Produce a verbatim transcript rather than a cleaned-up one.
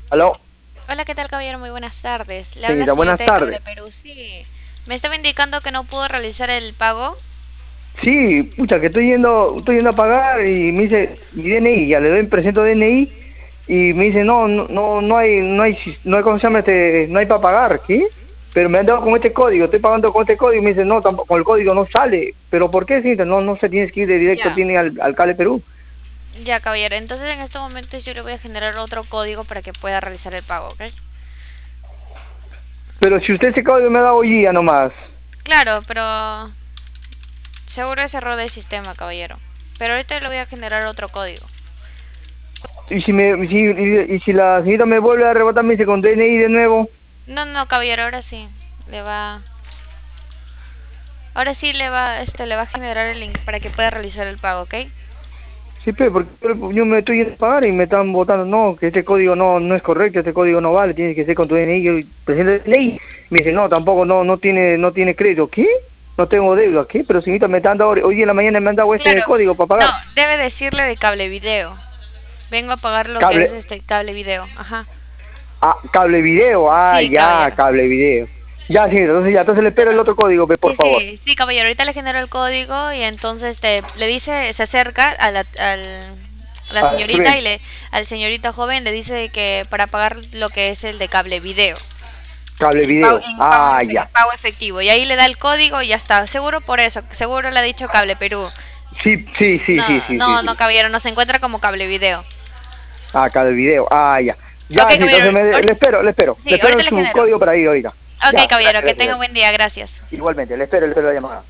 Aló, Hola, ¿qué tal, caballero? Muy buenas tardes. Le habla señorita, buenas señorita de tardes. Cable Perú. Sí. Me estaba indicando que no pudo realizar el pago. Sí, pucha, que estoy yendo, estoy yendo a pagar y me dice mi D N I, ya le doy, presento D N I y me dice, no, no, no, no hay, no hay, sis- no hay, ¿cómo se llama este? No hay para pagar, ¿qué? Pero me han dado con este código, estoy pagando con este código y me dice, no, tampoco, con el código no sale. ¿Pero por qué, señorita? No, no se tienes que ir de directo, Ya. tiene al, al Cable Perú. Ya, caballero. Entonces, en estos momentos yo le voy a generar otro código para que pueda realizar el pago, ¿ok? Pero si usted ese código me ha dado hoy día nomás. Claro, pero seguro es error del sistema, caballero. Pero ahorita le voy a generar otro código. Y si me, si, y, y si la señorita me vuelve a rebotar, me dice con D N I de nuevo. No, no, caballero, ahora sí. Le va... Ahora sí le va, este, le va a generar el link para que pueda realizar el pago, ¿ok? Sí, pe, porque yo yo me estoy yendo a pagar y me están votando, no, que este código no no es correcto, este código no vale, tiene que ser con tu D N I. Yo presento la ley, me dice, no, tampoco, no no tiene no tiene crédito. ¿Qué? No tengo deuda, ¿qué? Pero señorita, me están dando, hoy día en la mañana me han dado este Claro. código para No, pagar. debe decirle de cable video. Vengo a pagar lo que es Cable, este cable video. Ajá. ah, cable video, ah, Sí, ya, caballero. cable video. Ya, señorita, entonces ya, entonces le espero el otro código, pe, por Sí, favor. sí, sí, caballero. Ahorita le genero el código y entonces este, le dice, se acerca a la, al- a la Ah, señorita y bien, le, al señorita joven le dice que para pagar lo que es el de cable video. cable En pago, video, en pago, ah, efe- ya. pago efectivo. Y ahí le da el código y ya está. Seguro por eso. Seguro le ha dicho cable Perú. Sí, sí, sí, sí, No, sí, sí, no, no, sí. caballero. No se encuentra como cable video. Ah, cable video, ah, ya. Ok, Ya, sí, entonces caballero. me, le ahorita- espero, le espero. Le Sí, espero ahorita le su genero. código para ir ahorita. Ok, Ya, caballero. gracias, Que gracias, tenga gracias. buen día. Gracias. Igualmente, le espero, le espero la llamada.